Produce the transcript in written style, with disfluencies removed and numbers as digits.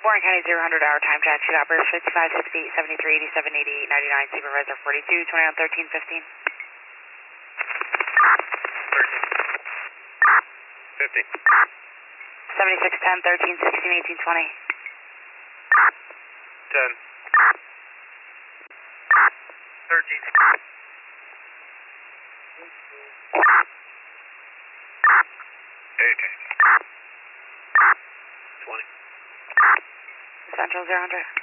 Warren County 0 100 hour time check. Shoot operator 55, 68, 73, 87, 88, 99. Supervisor 42, 21, 13, 15. 50. 76, 10, 13, 16, 18, 20. 10. 13. 18. 20. Central 0 100.